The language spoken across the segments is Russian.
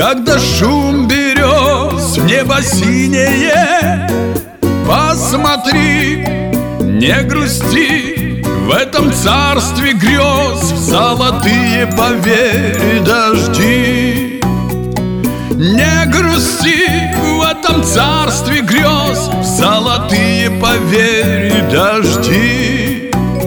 Когда шум берез в небо синее, посмотри, не грусти, в этом царстве грез, в золотые, поверь, дожди. Не грусти, в этом царстве грез, в золотые, поверь, дожди.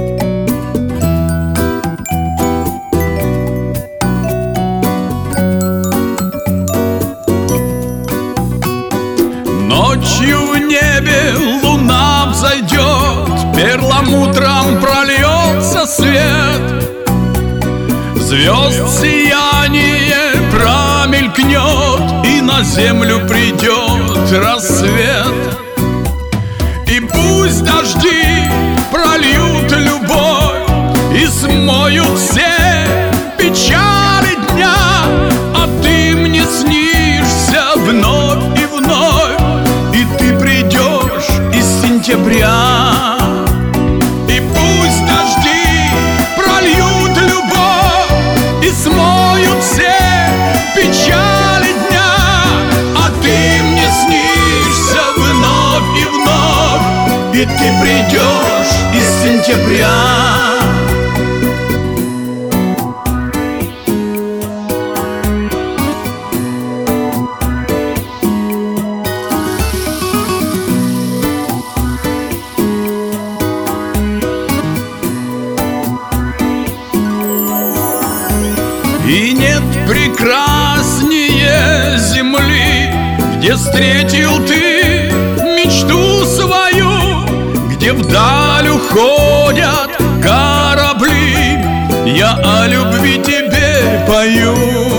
Ночью в небе луна взойдет, перламутром прольется свет, звезд сияние промелькнет, и на землю придет рассвет. И пусть дожди прольют любовь и смоют все печали дня, а ты мне снишься вновь и вновь, и ты придешь из сентября. И пусть дожди прольют любовь и смоют все печали дня, а ты мне снишься вновь и вновь, и ты придешь из сентября. И нет прекраснее земли, где встретил ты мечту свою, где вдаль уходят корабли, я о любви тебе пою.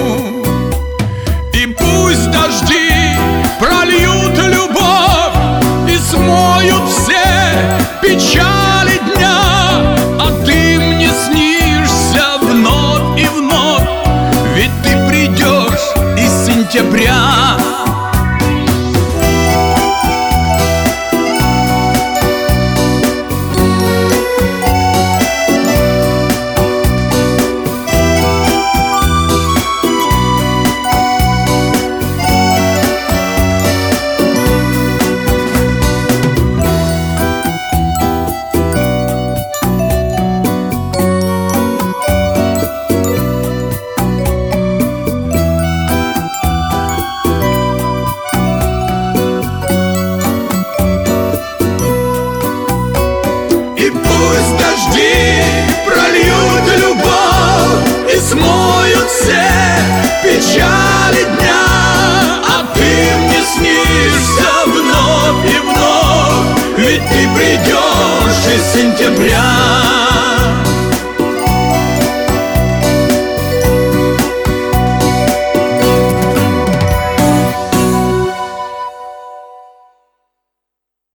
И пусть дожди прольют любовь и смоют все печали дня, а ты мне снишься вновь и вновь, ведь ты придешь из сентября. Пусть дожди прольют любовь и смоют все печали дня, а ты мне снишься вновь и вновь, ведь ты придешь из сентября.